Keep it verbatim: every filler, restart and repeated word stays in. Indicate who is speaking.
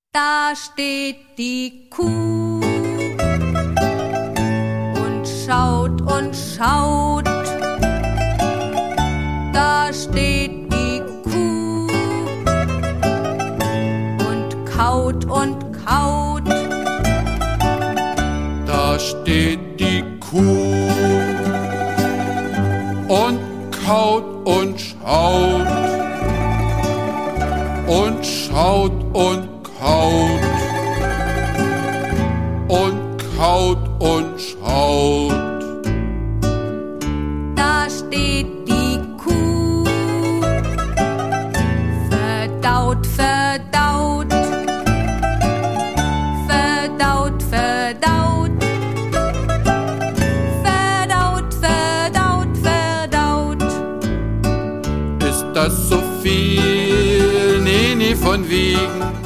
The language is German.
Speaker 1: Da steht die Kuh und schaut und schaut. Da steht die Kuh und kaut und kaut.
Speaker 2: Da steht die Kuh und kaut und schaut und schaut und kaut und kaut und schaut.
Speaker 1: Da steht die Kuh, verdaut, verdaut, verdaut, verdaut, verdaut, verdaut, verdaut.
Speaker 2: Ist das so viel? Nee, nee, von wegen.